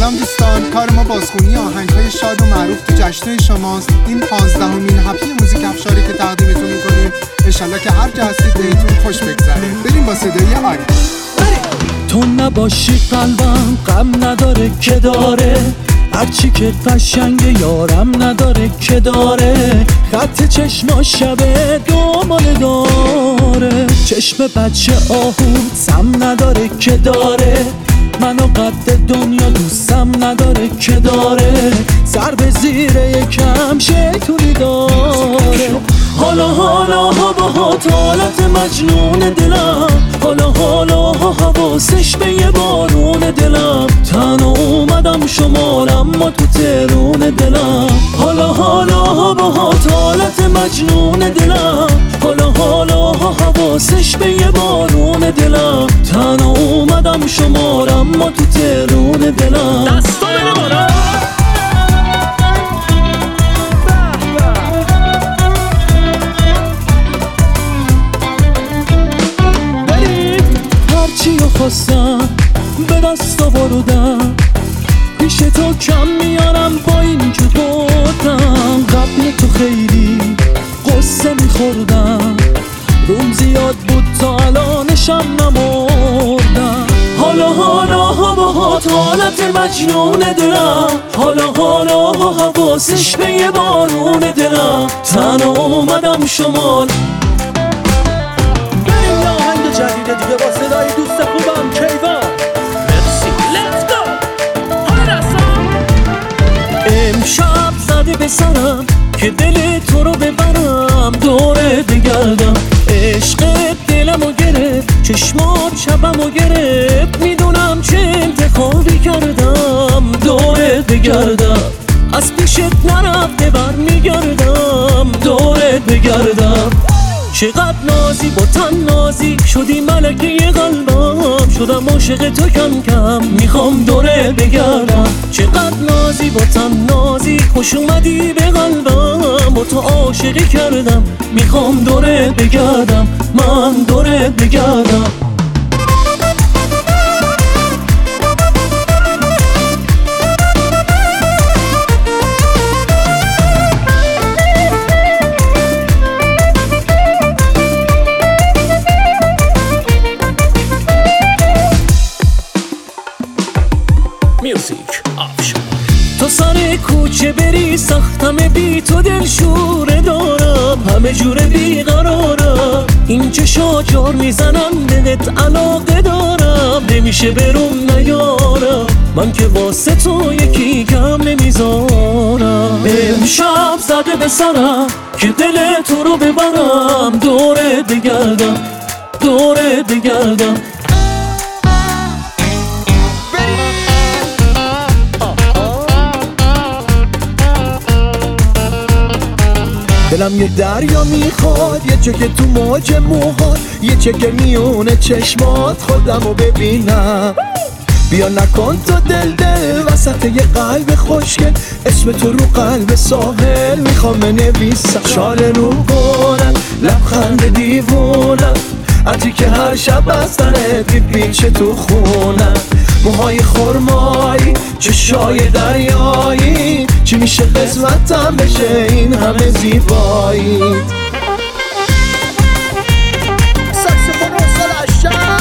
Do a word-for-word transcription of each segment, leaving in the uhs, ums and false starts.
سلام دوستان، کار ما بازخونی آهنگ‌های شاد و معروف تو جشن‌های شماست. این پانزدهمین هفته موزیک افشاری که تقدیمتون می‌کنیم. انشالله که هر جا هستید بهتون خوش بگذره. بریم با صدای آری. تو نباشی قلبم غم نداره که داره، هرچی که قشنگ یارم نداره که داره، خط چشما شبه دومانه داره، چشم بچه آهود سم نداره که داره، منو قد دنیا دوستم نداره که داره، سر به زیر یکم شیطونی داره. حالا حالا هوا حالت مجنون دلم، حالا حالا حواسش به یه بارون دلم، تنها اومدم شمال اما تو ترون دلم. حالا حالا هوا حالت مجنون دلم، حالا حالا حواسش به یه بارون دلم، تنها اومدم شمال اما تو ترون دلم. دستا بره بارا چیو خواستم به دست آوردم، پیش تو کم میارم با این که بردم، قبل تو خیلی قصه میخوردم، روم زیاد بود تا الانشم نمردم. حالا حالا هوا حالت مجنون دلم، حالا حالا حواسش به یه بارون دلم، تنها اومدم شمال. بریم یه آهنگ جدید دیگه با صدای دوست خوبم کیوان. مرسی لیتس گو. حالا رسام امشب زده به سرم که دل تو رو ببرم، دوره بگردم، عشق دلمو گرفت، چشمات شبمو گرفت، میدونم چه انتخابی کردم، دوره بگردم، از پیشت نرفته بر میگردم، دوره بگردم. چقدر نازی با تن نازی شدی ملکه قلبم، شدم عاشق تو کم کم، میخوام دوره بگردم. چقدر نازی با تن نازی خوش اومدی به قلبم، با تو عاشقی کردم، میخوام دوره بگردم، من دوره بگردم. تو سر کوچه بری سختم بی تو دل شوره دارم، همه جوره بیقرارم، این چشا جار میزنم دلت علاقه دارم، نمیشه بروم نیارم، من که واسه تو یکی کم نمیذارم. امشب زده به سرم که دل تو رو ببرم، دوره بگردم، دوره بگردم. دلم یه دریا میخواد، یه چکه تو موج موهات، یه چکه میونه چشمات، خودمو ببینم. بیا نکن تو دل دل وسط یه قلب خوشگل، اسم تو رو قلب ساحل میخوام بنویسم. شال رو کنم لبخند دیوونم، عطی که هر شب از تنت میپیچه تو خونم، موهای خرمایی چشای دریایی، چی میشه قسمتم بشه این همه زیبایی. ساکسفون و سلاشم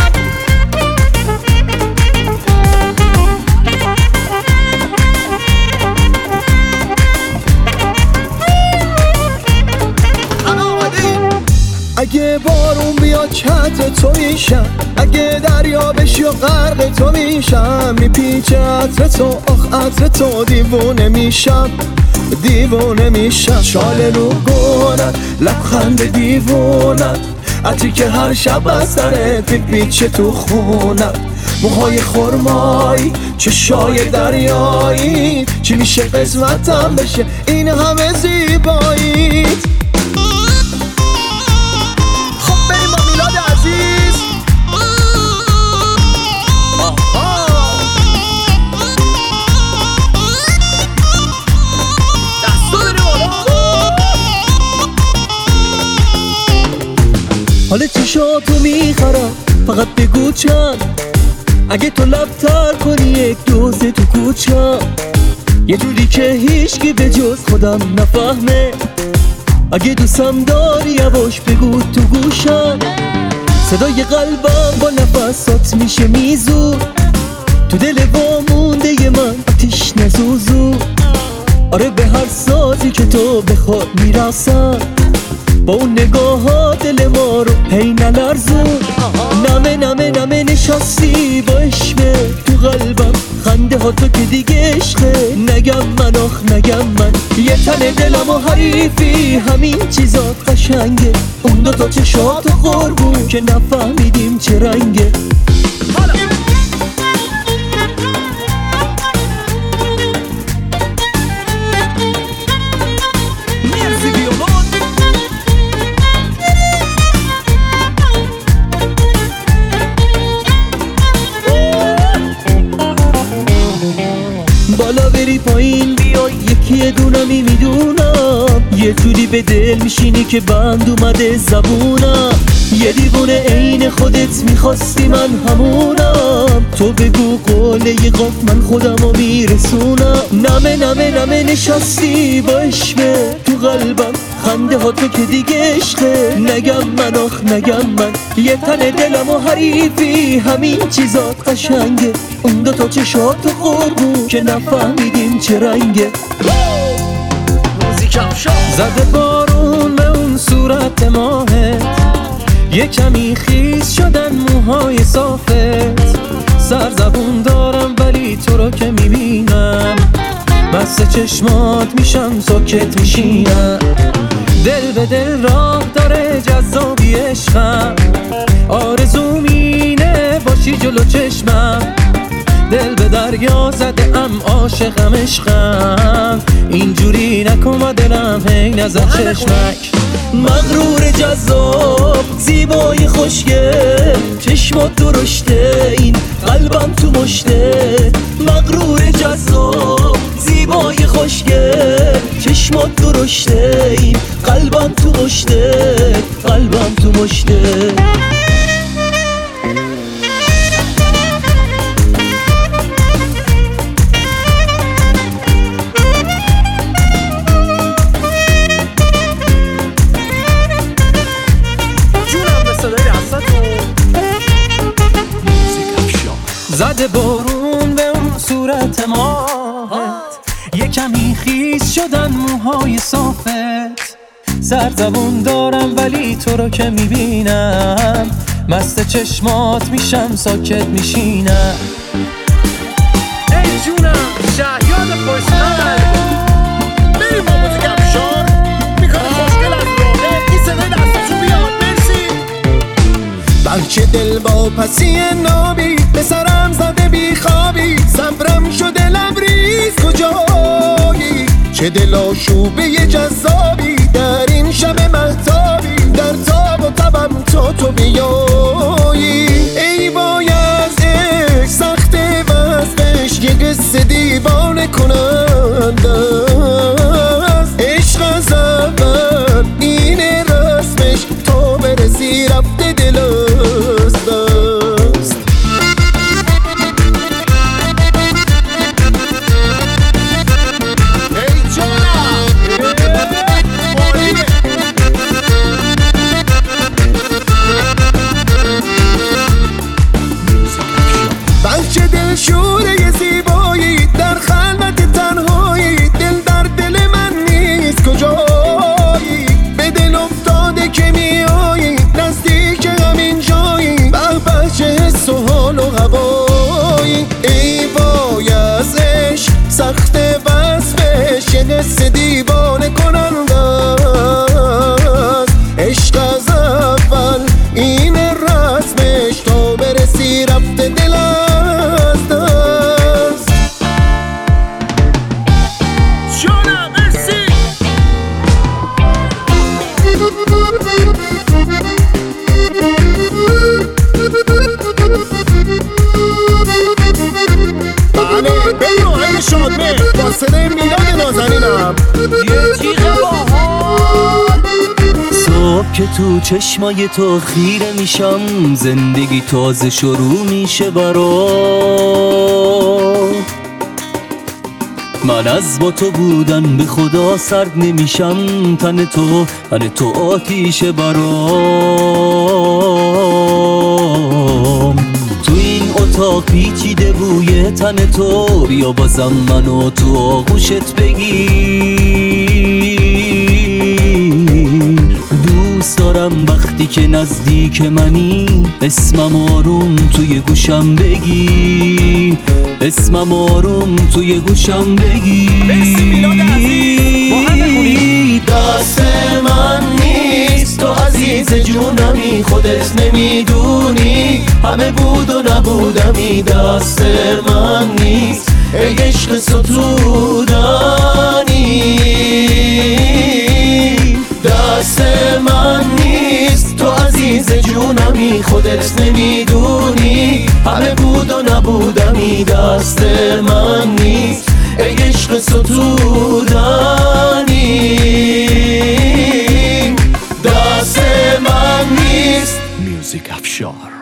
اگه بارون بیاد چتر تو میشم، اگه دریا بشی و غرق تو میشم، میپیچه عطر تو آخ عطر تو، دیوونه میشم دیوونه میشم. شال رو گونم لبخند دیوونم، عطری که هر شب از سرت میپیچه تو خونم، موهای خرمایی چشای دریایی، چی میشه قسمتم بشه این همه زیبایی. حالا چشاتو میخرم، فقط بگو چند، اگه تو لبتر کنی یک دوزه تو کوچه، یه جوری که هیچکی به جز خودم نفهمه. اگه دوستم داری یواش بگو تو گوشم، صدای قلبم با نفسات میشه میزو، تو دل وامونده من آتیش نزوزو. آره به هر سازی که تو بخواد میرسم، با اون نگاه ها دل ما رو هی نلرزون. نمه نمه نمه نشستی با عشقه تو قلبم، خنده ها تو که دیگه عشقه. نگم من آخ نگم من، یه تن دلم و حریفی، همین چیزات قشنگه. اون دو تا چشات قربون که نفهمیدیم چه رنگه. بالا بری پایین بیای یکی دونمی میدونم، یه جوری به دل میشینی که بند اومده زبونم. یه دیوونه عین خودت میخواستی من همونم، تو بگو قوله یه قاف من خودمو میرسونم. نمه نمه نمه نشستی با عشقه تو قلبم، خنده ها تو که دیگه عشقه. نگم من آخ نگم من، یه تن دلم و حریفی، همین چیزات قشنگه. اون دو تا چشات تو قربون که نفهمیدیم چه رنگه. زده بارون به اون صورت ماهت، یه کمی خیس شدن موهای صافت. سرزبون دارم ولی تو رو که میبینم، بسته چشمات میشم ساکت میشینم. دل به دل راه داره جذابی عشقم، آرزوم اینه باشی جلو چشمم. دل به دریا زده ام عاشقم عشقم، اینجوری نکن و دلم هی نزد چشمک. مغرور جذاب زیبای خوشگل، چشمات درشته این قلبم تو مشته. مغرور جذاب زیبای خوشگل، چشمات درشته این قلبم تو مشته. قلبم تو مشته. زده بارون به اون صورت ماهت، یه کمی خیس شدن موهای صافت. سرزبون دارم ولی تو رو که میبینم، مست چشمات میشم ساکت میشینم. ای جونم شهیاد خوشنال، بریم با موزیک افشار میکنه خوشگل از راهه. این صدای دستشون بیاد مرسی. بچه دل با پسی نابی، به سرم زده بی خوابی. صبرم شده لبریز کجایی، چه دل آشوبه جذابی در این شب مهتابی. در تاب و تبم تا تو بیایی، ای وای از عشق سخت وصفش، یه قصه دیوانه کننده است. عشق از اول اینه رسمش، تا برسی رفته دل از دست. ای جونم مالیه. بچه دل شوره زیبایی، در خلوت تنهایی. دل در دل من نیست کجایی، به دل افتاده که میایی نزدیک همین جایی. به به چه حس و حال و هوایی، ای وای از عشق سخت وصفش، یه قصه دیوانه کننده است. عشق از اول اینه رسمش، تا برسی رفته دل از دست. جونم مرسی. بله بریم آهنگ شادمه با صدای میلاد نازنینم. یه تیغ باحال صبح که تو چشمای تو خیره میشم، زندگی تازه شروع میشه برام. من از با تو بودن به خدا سرد نمیشم، تن تو تن تو آتیشه برام. تو این اتاق پیچیده بوی تن تو، بیا بازم منو تو آغوشت بگیر. دوست دارم وقتی که نزدیک منی، اسمم آروم توی گوشم بگی، اسمم آروم توی گوشم بگی. مرسی میلاد عزیز، با هم بخونیم. دست من نیست تو عزیز جونمی، خودت نمیدونی همه بود و نبودمی. دست من نیست ای عشق ستودنی، دست من نیست تو عزیز جونمی، خودت نمیدونی همه بود و نبودمی. دست من نیست ای عشق ستودنی، دست من نیست. میوزیک افشار.